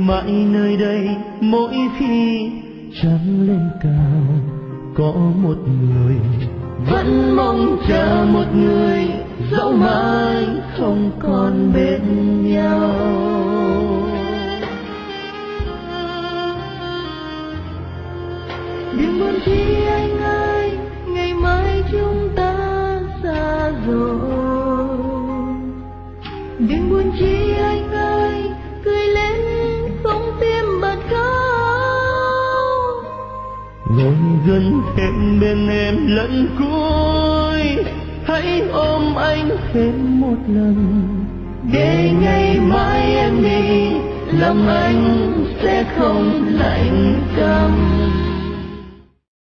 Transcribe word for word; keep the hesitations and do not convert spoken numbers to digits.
mãi nơi đây mỗi khi trăng lên cao. Có một người vẫn mong chờ một người, dẫu mãi không còn bên nhau. Đừng buồn chi anh ơi, ngày mai chúng ta xa rồi. Đừng buồn chi anh ơi, cười lên không tim bật khóc. Ngồi gần thêm bên em lần cuối, hãy ôm anh thêm một lần, để ngày mai em đi lòng anh sẽ không lạnh căm.